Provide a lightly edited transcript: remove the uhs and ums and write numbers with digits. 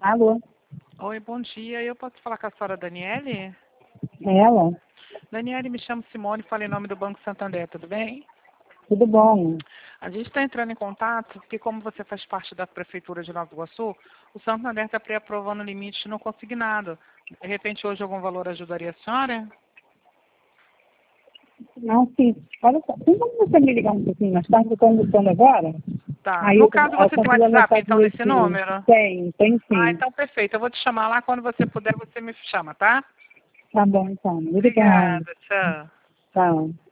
Alô? Oi, bom dia. Eu posso falar com a senhora Daniele? É ela? Daniele, me chamo Simone, falei em nome do Banco Santander, tudo bem? Tudo bom? A gente está entrando em contato porque, como você faz parte da Prefeitura de Nova Iguaçu, o Santander está pré-aprovando o limite no consignado. De repente, hoje algum valor ajudaria a senhora? Não, sim. Olha só, tem como você me ligar um pouquinho mais tarde? Eu estou almoçando agora. Tá. Aí No eu, caso, eu você tem consigo WhatsApp, anotar então, nesse direitinho. número? Tem Ah, sim. então perfeito. Eu vou te chamar lá. Quando você puder, você me chama, tá? Tá bom, então. Obrigada. Obrigada. Tchau. Tchau.